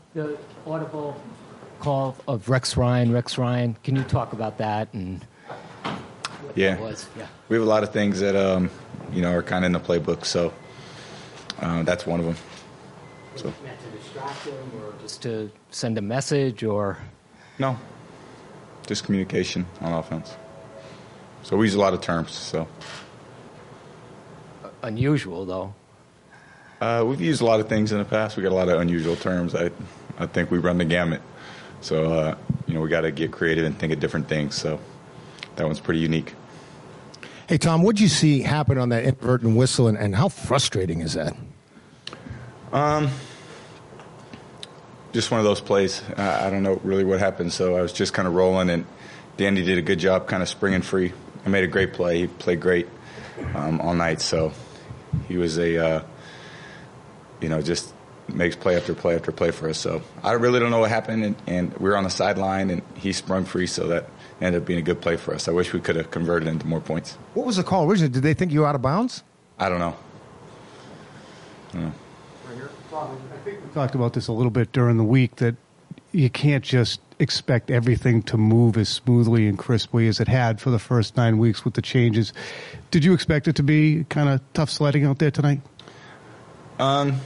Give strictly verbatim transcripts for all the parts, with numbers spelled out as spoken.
The audible call of Rex Ryan. Rex Ryan, can you talk about that and what yeah. that was? Yeah, we have a lot of things that um, you know are kind of in the playbook, so uh, that's one of them. So. Meant to distract him, or just to send a message, or no, just communication on offense. So we use a lot of terms. So uh, unusual though. Uh, we've used a lot of things in the past. We got a lot of unusual terms. I, I think we run the gamut. So, uh, you know, we got to get creative and think of different things. So that one's pretty unique. Hey, Tom, what did you see happen on that inadvertent whistle, and, and how frustrating is that? Um, just one of those plays. Uh, I don't know really what happened. So I was just kind of rolling, and Danny did a good job kind of springing free. I made a great play. He played great um, all night. So he was a uh, – you know, just makes play after play after play for us. So I really don't know what happened, and, and we were on the sideline, and he sprung free, so that ended up being a good play for us. I wish we could have converted into more points. What was the call originally? Did they think you were out of bounds? I don't know. I don't know. I think we talked about this a little bit during the week, that you can't just expect everything to move as smoothly and crisply as it had for the first nine weeks with the changes. Did you expect it to be kind of tough sledding out there tonight? Um,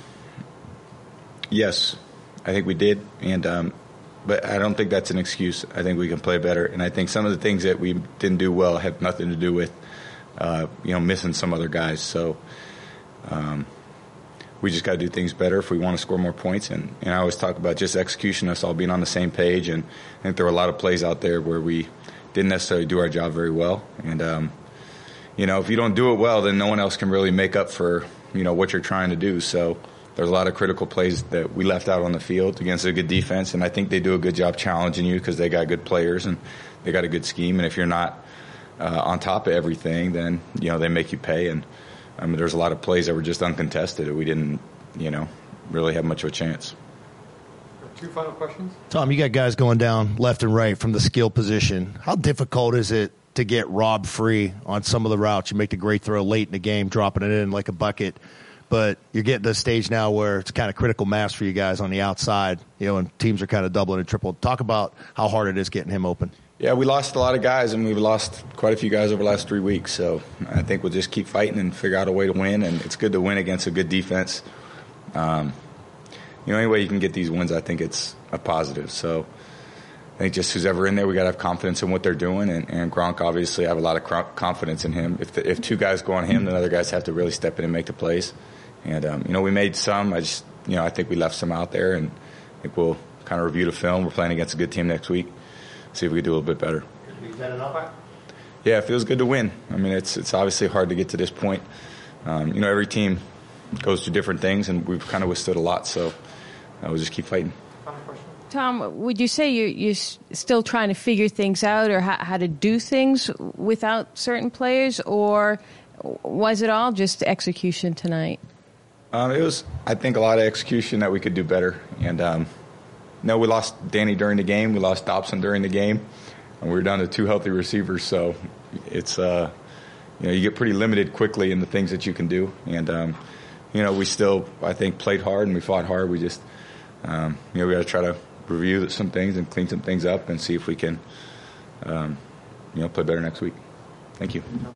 yes, I think we did, and um, but I don't think that's an excuse. I think we can play better, and I think some of the things that we didn't do well have nothing to do with, uh, you know, missing some other guys. So um, we just got to do things better if we want to score more points. And, and I always talk about just execution, us all being on the same page. And I think there were a lot of plays out there where we didn't necessarily do our job very well. And um, you know, if you don't do it well, then no one else can really make up for, you know, what you're trying to do. So there's a lot of critical plays that we left out on the field against a good defense, and I think they do a good job challenging you because they got good players and they got a good scheme. And if you're not uh, on top of everything, then, you know, they make you pay. And I mean, there's a lot of plays that were just uncontested that we didn't, you know, really have much of a chance. Two final questions. Tom, you got guys going down left and right from the skill position. How difficult is it to get Rob free on some of the routes? You make the great throw late in the game, dropping it in like a bucket, but you're getting to a stage now where it's kind of critical mass for you guys on the outside, you know, and teams are kind of doubling and tripling. Talk about how hard it is getting him open. Yeah, we lost a lot of guys, and we've lost quite a few guys over the last three weeks. So I think we'll just keep fighting and figure out a way to win, and it's good to win against a good defense. Um, you know, any way you can get these wins, I think it's a positive. So I think just who's ever in there, we got to have confidence in what they're doing. And, and Gronk, obviously, I have a lot of confidence in him. If the, if two guys go on him, then other guys have to really step in and make the plays. And, um, you know, we made some. I just, you know, I think we left some out there. And I think we'll kind of review the film. We're playing against a good team next week. See if we can do a little bit better. Is that enough? Yeah, it feels good to win. I mean, it's it's obviously hard to get to this point. Um, you know, every team goes through different things, and we've kind of withstood a lot. So uh, we'll just keep fighting. Tom, would you say you're, you're still trying to figure things out, or how, how to do things without certain players, or was it all just execution tonight? Um, it was, I think, a lot of execution that we could do better. And, um, no, we lost Danny during the game. We lost Dobson during the game. And we were down to two healthy receivers. So it's, uh, you know, you get pretty limited quickly in the things that you can do. And, um, you know, we still, I think, played hard and we fought hard. We just, um, you know, we got to try to review some things and clean some things up and see if we can, um, you know, play better next week. Thank you.